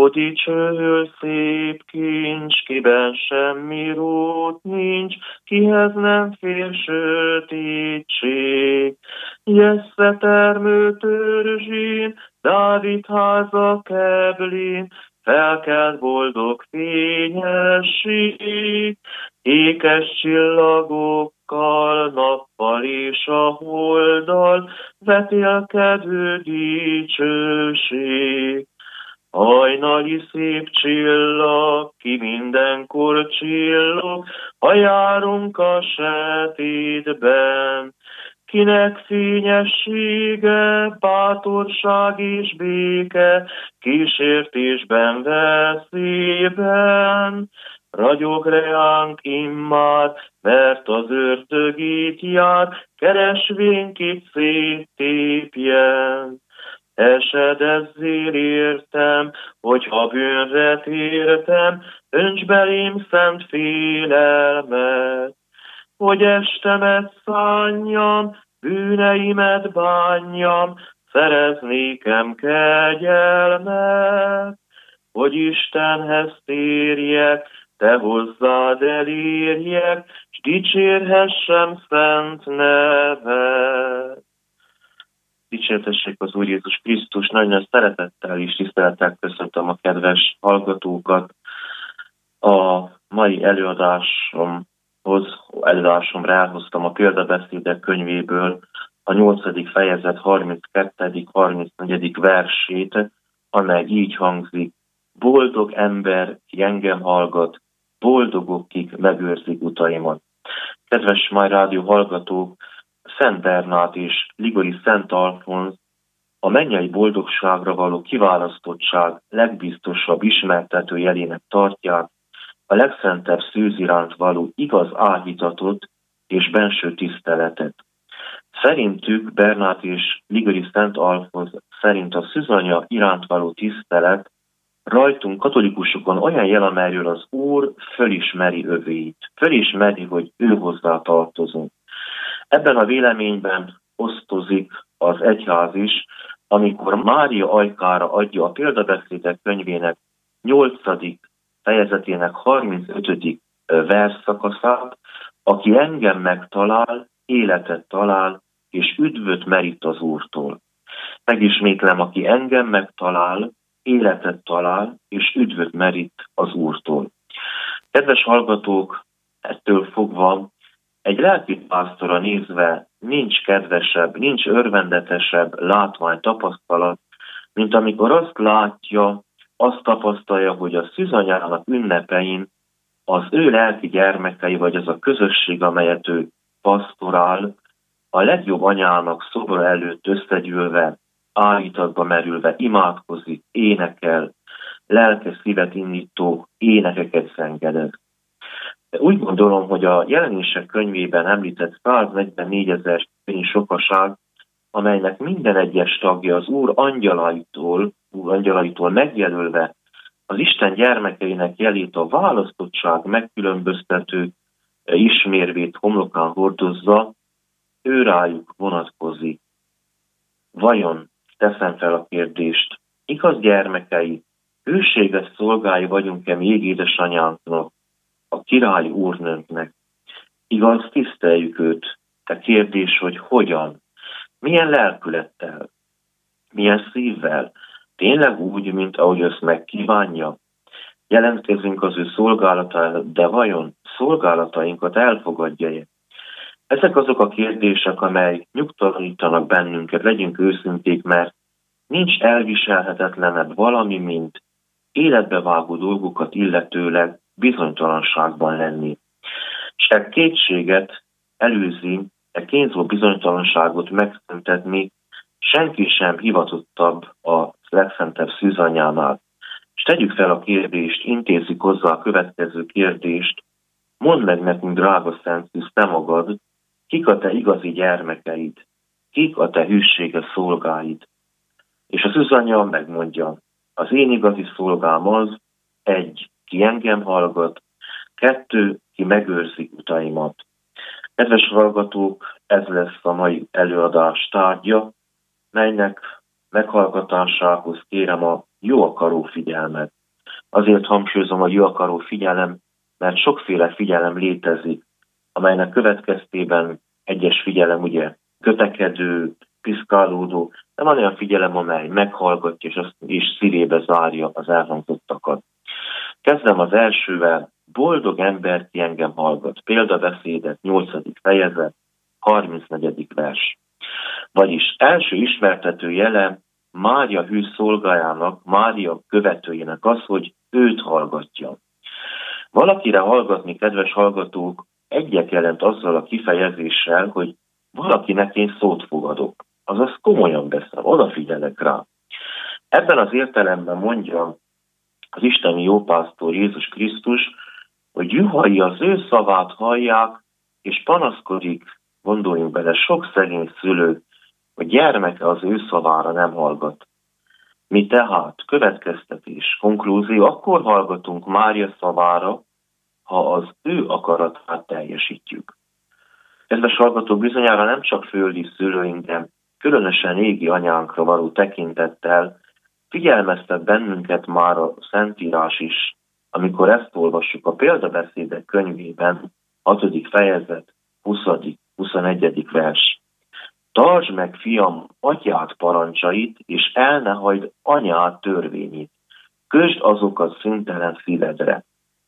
Ó, dicső, szép kincs, kiben semmi rót nincs, kihez nem fér sötétség. Jessze termő törzsén, Dávid háza keblén, felkelt boldog fényesség, ékes csillagokkal, nappal és a holddal, vetélkedő dicsőség. Hajnali szép csillag, ki mindenkor csillog, ha járunk a sötétben. Kinek fényessége, bátorság és béke, kísértésben, veszélyben. Ragyog reánk immár, mert az ördögét jár, keresvén kit széttépjen. Esedezzél értem, hogyha bűnre tértem, önts belém szent félelmet. Hogy estemet szánjam, bűneimet bánjam, szereznékem kegyelmet. Hogy Istenhez térjek, te hozzád elérjek, s dicsérhessem szent nevet. Dicsértessék az Úr Jézus Krisztus, nagyon szeretettel és tisztelettel köszöntöm a kedves hallgatókat. A mai előadásomra elhoztam a Példabeszédek könyvéből a 8. fejezet 32. 34. versét, amely így hangzik: boldog ember, ki engem hallgat, boldogok, kik megőrzik utaimat. Kedves mai rádió hallgatók, Szent Bernát és Ligori Szent Alfonz a mennyei boldogságra való kiválasztottság legbiztosabb ismertető jelének tartják, a legszentebb szűz iránt való igaz áhítatot és benső tiszteletet. Szerintük Bernát és Ligori Szent Alfonz szerint a szűzanya iránt való tisztelet rajtunk, katolikusokon olyan jel, amelyről az Úr fölismeri övéit, fölismeri, hogy ő hozzá tartozunk. Ebben a véleményben osztozik az egyház is, amikor Mária ajkára adja a Példabeszédek könyvének 8. fejezetének 35. versszakaszát: aki engem megtalál, életet talál, és üdvöt merít az Úrtól. Megismétlem, aki engem megtalál, életet talál, és üdvöt merít az Úrtól. Kedves hallgatók, ettől fogva egy lelkipásztorra nézve nincs kedvesebb, nincs örvendetesebb látvány, tapasztalat, mint amikor azt látja, azt tapasztalja, hogy a szűzanyának ünnepein az ő lelki gyermekei, vagy az a közösség, amelyet ő pasztorál, a legjobb anyának szobra előtt összegyűlve, áhítatba merülve imádkozik, énekel, lelkes szívet indító énekeket zengedez. Úgy gondolom, hogy a Jelenések könyvében említett 144 000 sokaság, amelynek minden egyes tagja az Úr angyalaitól megjelölve az Isten gyermekeinek jelét, a választottság megkülönböztető ismérvét homlokán hordozza, ő rájuk vonatkozik. Vajon, teszem fel a kérdést, igaz gyermekei, hűséges szolgái vagyunk-e még édesanyánknak, a királyi úrnőnknek? Igaz, tiszteljük őt? A kérdés, hogy hogyan? Milyen lelkülettel? Milyen szívvel? Tényleg úgy, mint ahogy ezt megkívánja? Jelentkezünk az ő szolgálatára, de vajon szolgálatainkat elfogadja-e? Ezek azok a kérdések, amely nyugtalanítanak bennünket, legyünk őszinték, mert nincs elviselhetetlenebb valami, mint életbevágó dolgokat illetőleg bizonytalanságban lenni. És e kétséget előzi, e kínzó bizonytalanságot megszüntetni senki sem hivatottabb a legszentebb szűzanyánál. És tegyük fel a kérdést, intézzük hozzá a következő kérdést: mondd meg nekünk, drága Szent Szűz, te magad, kik a te igazi gyermekeid, kik a te hűséges szolgáid? És a szűzanya megmondja: az én igazi szolgám az, 1, ki engem hallgat, 2, ki megőrzik utaimat. Kedves hallgatók, ez lesz a mai előadás tárgya, melynek meghallgatásához kérem a jó akaró figyelmet. Azért hangsúlyozom a jó akaró figyelem, mert sokféle figyelem létezik, amelynek következtében egyes figyelem ugye kötekedő, piszkálódó, de van olyan figyelem, amely meghallgatja és szívébe zárja az elhangzottakat. Kezdem az elsővel, boldog ember, ki engem hallgat. Példabeszédet, 8. fejezet, 34. vers. Vagyis első ismertető jele Mária hű szolgájának, Mária követőjének az, hogy őt hallgatja. Valakire hallgatni, kedves hallgatók, egyet jelent azzal a kifejezéssel, hogy valakinek én szót fogadok. Azaz komolyan veszem, odafigyelek rá. Ebben az értelemben mondja az isteni jópásztor Jézus Krisztus, hogy juhai az ő szavát hallják, és panaszkodik, gondoljunk bele, sok szegény szülő, hogy gyermeke az ő szavára nem hallgat. Mi tehát, következtetés, konklúzió, akkor hallgatunk Mária szavára, ha az ő akaratát teljesítjük. Kedves hallgatók, bizonyára nem csak földi szülőinkre, különösen égi anyánkra való tekintettel figyelmeztet bennünket már a Szentírás is, amikor ezt olvassuk a Példabeszédek könyvében, 6. fejezet, 20.-21. vers. Tartsd meg, fiam, atyád parancsait, és el ne hagyd anyád törvényét. Közsd azokat szüntelen szívedre.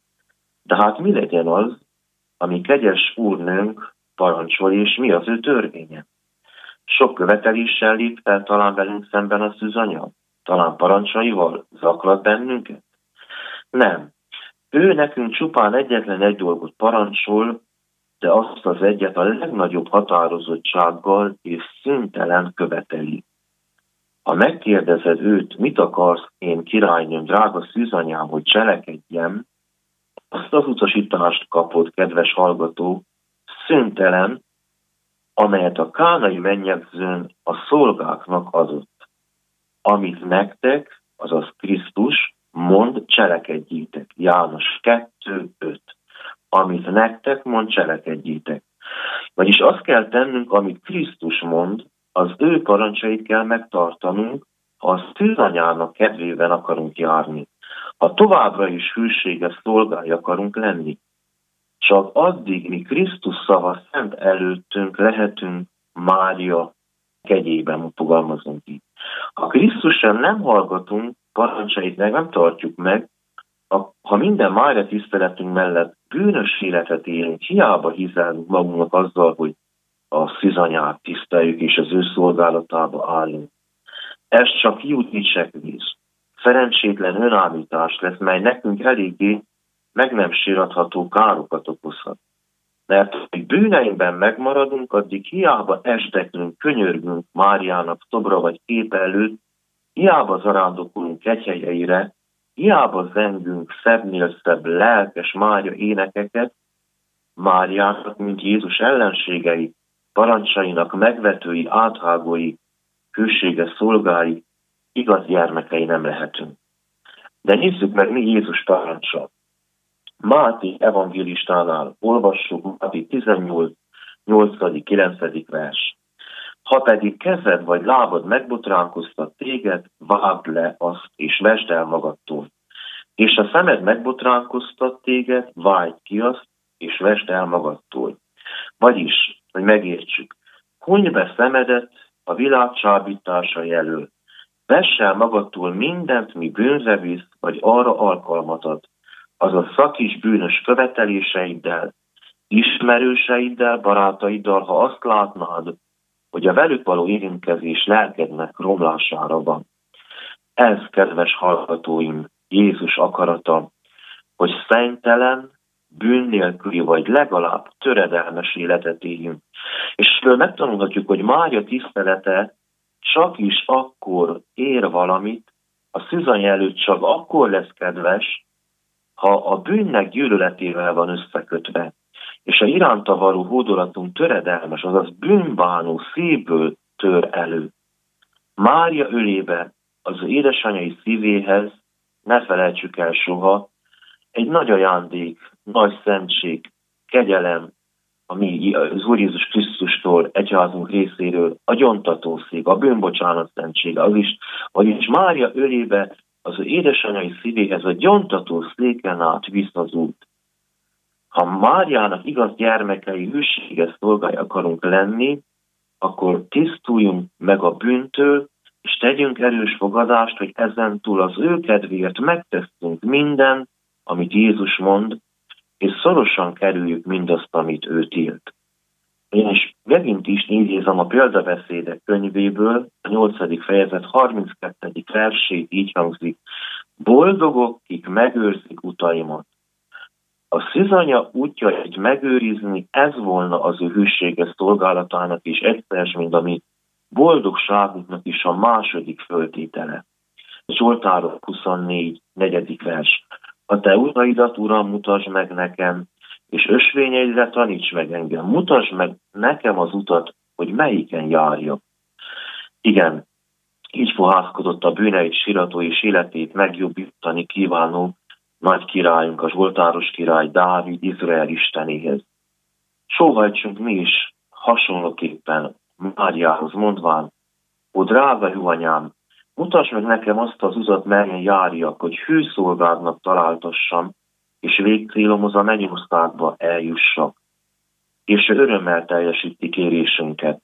De hát mi legyen az, ami kegyes úrnőnk parancsol, és mi az ő törvénye? Sok követeléssel lép fel talán velünk szemben a szűzanya? Talán parancsaival zaklat bennünket? Nem. Ő nekünk csupán egyetlen egy dolgot parancsol, de azt az egyet a legnagyobb határozottsággal és szüntelen követeli. Ha megkérdezed őt, mit akarsz én királynőm, drága szűzanyám, hogy cselekedjem, azt az utasítást kapod, kedves hallgató, szüntelen, amelyet a kánai mennyegzőn a szolgáknak adott. Amit nektek, azaz Krisztus, mond, cselekedjétek. János 2.5. Amit nektek mond, cselekedjétek. Vagyis azt kell tennünk, amit Krisztus mond, az ő parancsait kell megtartanunk, ha a szűzanyának kedvében akarunk járni. Ha továbbra is hűséges szolgái akarunk lenni. Csak addig mi Krisztus szava szent előttünk lehetünk Mária kegyében, fogalmazunk így. Ha Krisztusra nem hallgatunk, parancsait meg nem tartjuk meg, ha minden Mária tiszteletünk mellett bűnös életet élünk, hiába hiszünk magunknak azzal, hogy a szűzanyát tiszteljük és az ő szolgálatába állunk. Ez csak jutni csekvíz. Szerencsétlen önállítás lesz, mely nekünk eléggé meg nem síratható károkat okozhat. Mert hogy bűneinkben megmaradunk, addig hiába esdeklünk, könyörgünk Máriának szobra vagy kép előtt, hiába zarándokulunk kegyhelyeire, hiába zengünk szebbnél szebb lelkes Mária énekeket, Máriának, mint Jézus ellenségei, parancsainak megvetői, áthágói, hűséges szolgái, igaz gyermekei nem lehetünk. De nézzük meg, mi Jézus parancsa. Máté evangélistánál olvassuk, Máté 18, 8., 9. vers. Ha pedig kezed vagy lábad megbotránkoztat téged, vágd le azt, és vesd el magadtól. És ha szemed megbotránkoztat téged, vágd ki azt, és vesd el magadtól. Vagyis, hogy megértsük, huny be szemedet a világ csábításai elől. Vess el magadtól mindent, mi bűnre visz, vagy arra alkalmat ad. Azaz szakis bűnös követeléseiddel, ismerőseiddel, barátaiddal, ha azt látnád, hogy a velük való érintkezés lelkednek romlására van. Ez, kedves hallgatóim, Jézus akarata, hogy szentelen, bűn nélküli vagy legalább töredelmes életet éljünk. És ebből megtanulhatjuk, hogy Mária tisztelete csak is akkor ér valamit, a szűzanya előtt csak akkor lesz kedves, ha a bűnnek gyűlöletével van összekötve, és a iránta való hódolatunk töredelmes, azaz bűnbánó szívből tör elő. Mária ölébe, az édesanyai szívéhez, ne felejtsük el soha, egy nagy ajándék, nagy szentség, kegyelem, ami az Úr Jézus Krisztustól, egyházunk részéről, a gyontatószék, a bűnbocsánat szentsége, az is, vagyis Mária ölébe az ő édesanyai szívéhez a gyontató széken át visz az út. Ha Máriának igaz gyermekei hűséges szolgái akarunk lenni, akkor tisztuljunk meg a bűntől, és tegyünk erős fogadást, hogy ezentúl az ő kedvéért megteszünk mindent, amit Jézus mond, és szorosan kerüljük mindazt, amit ő tilt. Én is megint is idézem a példabeszédek könyvéből, a 8. fejezet 32. versét, így hangzik: boldogok, kik megőrzik utaimat. A szűzanya útjait megőrizni, ez volna az ő hűséges szolgálatának is egyszer, mint ami boldogságunknak is a második föltétele. Zsoltárok 24. 4. vers. A te utaidat, Uram, mutasd meg nekem, és ösvényeidre taníts meg engem. Mutasd meg nekem az utat, hogy melyiken járjak. Igen, így fohászkodott a bűneit, siratói és életét megjobbítani kívánó nagy királyunk, a zsoltáros király Dávid, Izrael istenéhez. Sóhajtsunk mi is hasonlóképpen Máriához, mondván: ó drága jó anyám, mutasd meg nekem azt az utat, melyen járjak, hogy hű szolgádnak találtassam, és végcélomhoz a mennyországba eljussak. És ő örömmel teljesíti kérésünket,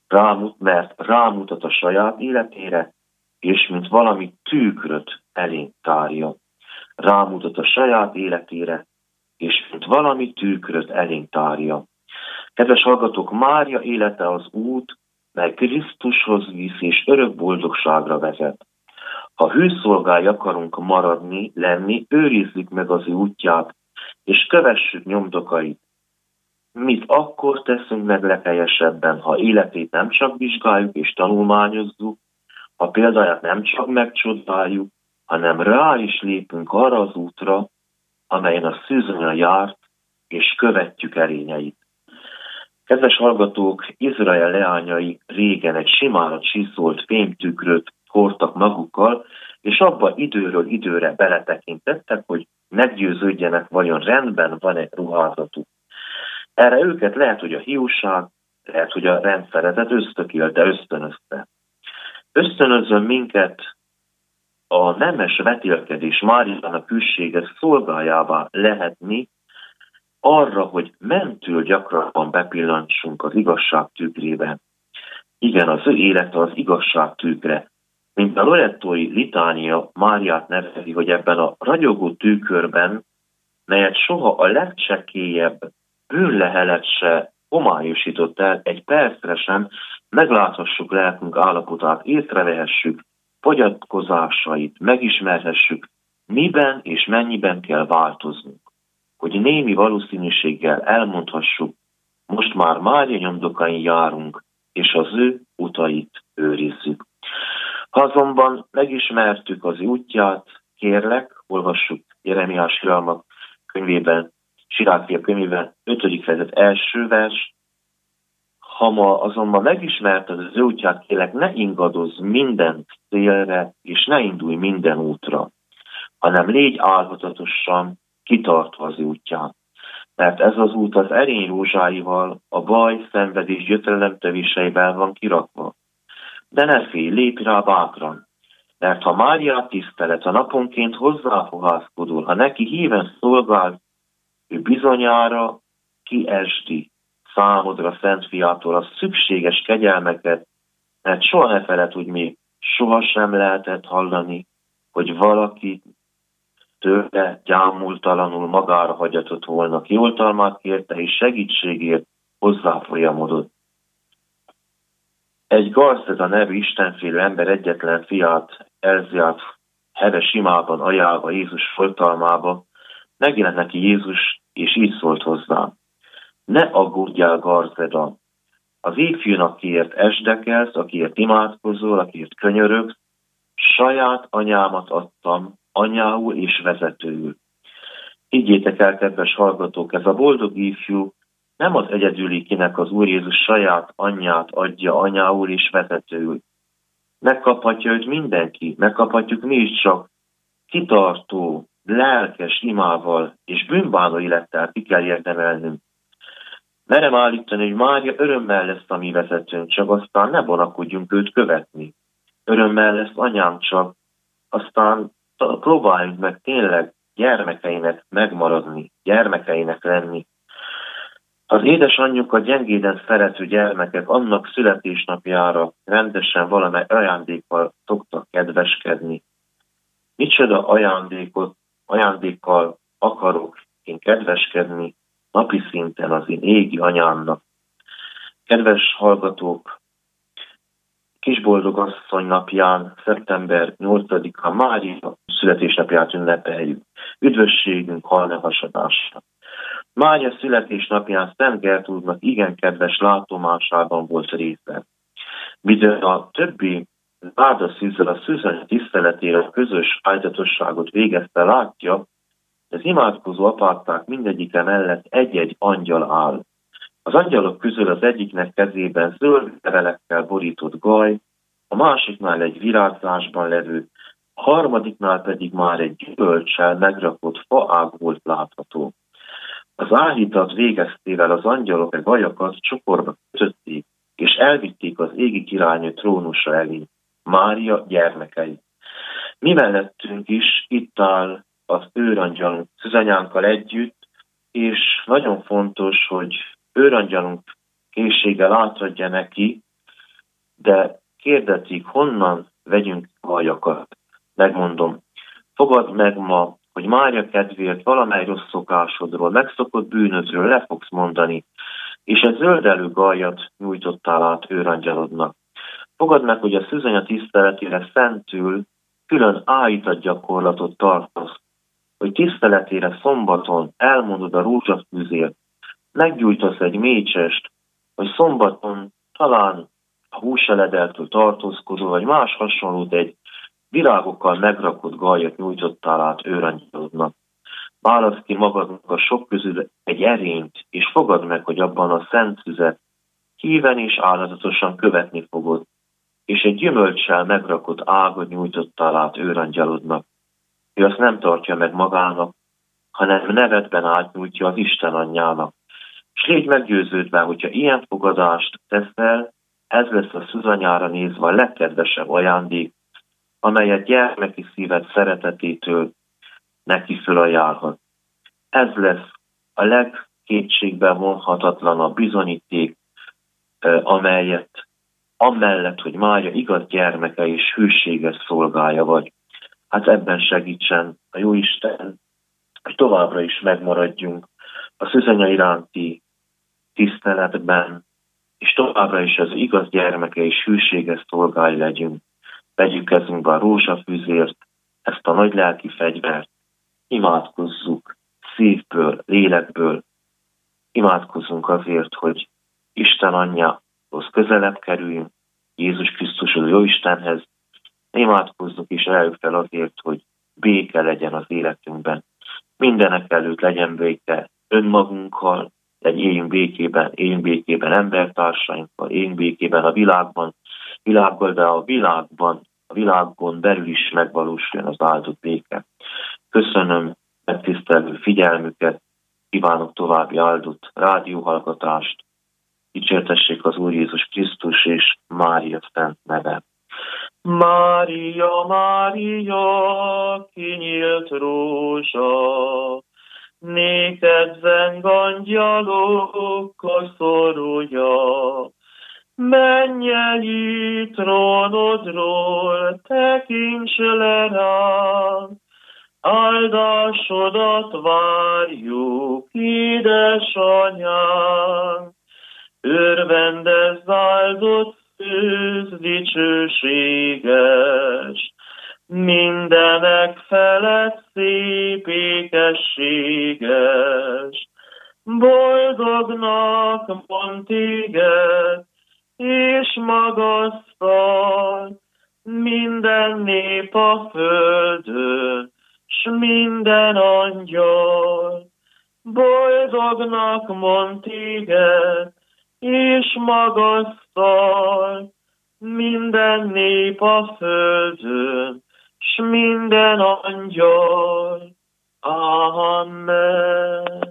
mert rámutat a saját életére, és mint valami tükröt elénk tárja. Rámutat a saját életére, és mint valami tükröt elénk tárja. Kedves hallgatók, Mária élete az út, mely Krisztushoz visz és örök boldogságra vezet. Ha hűszolgái akarunk maradni, lenni, őrizzük meg az ő útját, és kövessük nyomdokait. Mit akkor teszünk meg leghelyesedben, ha életét nem csak vizsgáljuk és tanulmányozzuk, ha példáját nem csak megcsodáljuk, hanem rá is lépünk arra az útra, amelyen a szűzanya járt, és követjük erényeit. Kedves hallgatók, Izrael leányai régen egy simára csiszolt fémtükröt hordtak magukkal, és abba időről időre beletekintettek, hogy meggyőződjenek, vajon rendben van-e ruházatuk. Erre őket lehet, hogy a hiúság, lehet, hogy a rendszerezet ösztökélte, ösztönözte. Ösztönözzön minket a nemes vetélkedés Máriának hűséges szolgájává lehetni, arra, hogy mentől gyakrabban bepillantsunk az igazság tükrébe. Igen, az ő élete az igazság tükre. Mint a lorettói litánia Máriát nevezi, hogy ebben a ragyogó tükörben, melyet soha a legcsekélyebb bűnlehelet se homályosított el, egy percre sem megláthassuk lelkünk állapotát, észrevehessük fogyatkozásait, megismerhessük, miben és mennyiben kell változnunk, hogy némi valószínűséggel elmondhassuk, most már Mária nyomdokain járunk, és az ő utait őrizzük. Ha azonban megismertük az útját, kérlek, olvassuk Jeremiás Sirálmak könyvében, Sirákia könyvében, 5. fejezet 1. vers. Ha ma azonban megismerted az ő útját, kérlek, ne ingadozz minden célre, és ne indulj minden útra, hanem légy álhatatosan kitartva az útján. Mert ez az út az erény rózsáival, a baj, szenvedés, gyötrelemtevéseivel van kirakva. De ne félj, lépj rá bátran, mert ha Máriát tisztelet, a naponként hozzáfohászkodol, ha neki híven szolgál, ő bizonyára kiesdi számodra Szent Fiától a szükséges kegyelmeket, mert soha ne feled, hogy még sohasem lehetett hallani, hogy valaki tőle gyámultalanul magára hagyatott volna, ki oltalmát kérte és segítségért hozzáfolyamodott. Egy Garzeda nevű istenfélő ember egyetlen fiát, Elziát heves imában ajánlva Jézus oltalmába, megjelent neki Jézus, és így szólt hozzá: ne aggódjál, Garzeda, az ifjúnak, kiért esdekelsz, akiért imádkozol, akiért könyörögsz, saját anyámat adtam anyául és vezetőül. Higgyétek el, kedves hallgatók, ez a boldog ifjú nem az egyedüli, kinek az Úr Jézus saját anyját adja anyául és vezetőül. Megkaphatja őt mindenki, megkaphatjuk mi is, csak kitartó, lelkes imával és bűnbánó élettel ki kell érdemelnünk. Merem állítani, hogy Mária örömmel lesz a mi vezetőnk, csak aztán ne vonakodjunk őt követni. Örömmel lesz anyám, csak aztán próbáljunk meg tényleg gyermekeinek megmaradni, gyermekeinek lenni. Az édesanyjukat gyengéden szerető gyermekek annak születésnapjára rendesen valamely ajándékkal szoktak kedveskedni. Micsoda ajándékkal akarok én kedveskedni napi szinten az én égi anyámnak. Kedves hallgatók, Kisboldog asszony napján, szeptember 8-án Mária születésnapját ünnepeljük. Üdvösségünk halne hasadásra. Mária születésnapján Szent Gertrúdnak igen kedves látomásában volt része. Bizony a többi áldaszűzzel a szűzanya tiszteletére a közös áldozatosságot végezte látja, az imádkozó apácák mindegyike mellett egy-egy angyal áll. Az angyalok közül az egyiknek kezében zöld levelekkel borított gaj, a másiknál egy virágzásban levő, a harmadiknál pedig már egy gyümölccsel megrakott faág volt látható. Az áhítat végeztével az angyalok a gajakat csokorba kötötték, és elvitték az égi királynő trónusa elé, Mária gyermekei. Mi mellettünk is itt áll az őrangyalunk szűzanyánkkal együtt, és nagyon fontos, hogy őrangyalunk készséggel átadja neki, de kérdezik, honnan vegyünk gajakat. Megmondom, fogad meg ma, hogy Mária kedvéért valamely rossz szokásodról, megszokott bűnödről le fogsz mondani, és egy zöldelő gajat nyújtottál át őrangyalodnak. Fogad meg, hogy a szűzanya tiszteletére szentül külön áhítat gyakorlatot tartasz, hogy tiszteletére szombaton elmondod a rózsafűzért, meggyújtasz egy mécsest, hogy szombaton talán a húseledeltől tartózkodó, vagy más hasonlót egy virágokkal megrakott gajat nyújtottál át őrangyalodnak. Válasz ki magadnak a sok közül egy erényt, és fogad meg, hogy abban a szent szüzet híven és áldozatosan követni fogod, és egy gyümölcssel megrakott ágat nyújtottál át őrangyalodnak. Ő azt nem tartja meg magának, hanem nevedben átnyújtja az Isten anyjának. És légy meggyőződve, hogyha ilyen fogadást teszel, ez lesz a szűzanyára nézve a legkedvesebb ajándék, amelyet gyermeki szíved szeretetétől neki fölajánlhat. Ez lesz a legkétségbe vonhatatlanabb bizonyíték, amelyet amellett, hogy Mária igaz gyermeke és hűséges szolgája vagy. Hát ebben segítsen a Jóisten, hogy továbbra is megmaradjunk a szűzanya iránti tiszteletben, és továbbra is az igaz gyermeke és hűséges szolgái legyünk. Vegyük kezünkbe a rózsafűzért, ezt a nagy lelki fegyvert, imádkozzuk szívből, lélekből, imádkozzunk azért, hogy Isten anyjához közelebb kerüljünk, Jézus Krisztushoz, Jóistenhez, imádkozzunk és eljük fel azért, hogy béke legyen az életünkben. Mindenek előtt legyen béke önmagunkkal, éljünk békében embertársainkkal, éljünk békében a világgal, de a világon belül is megvalósuljon az áldott béke. Köszönöm megtisztelő figyelmüket, kívánok további áldott rádióhallgatást, dicsértessék az Úr Jézus Krisztus és Mária szent neve. Mária, Mária, kinyílt rózsa, néked zeng angyalokkal szorulja, mennyei trónodról tekints le rám, áldásodat várjuk, édesanyám, örvendezz áldott szűz dicsőséges, mindenek felett szép ékességes, boldognak mond téged, és magasztal minden nép a földön, s minden angyal. Boldognak mond téged, és magasztal minden nép a földön, s minden angyal. Amen.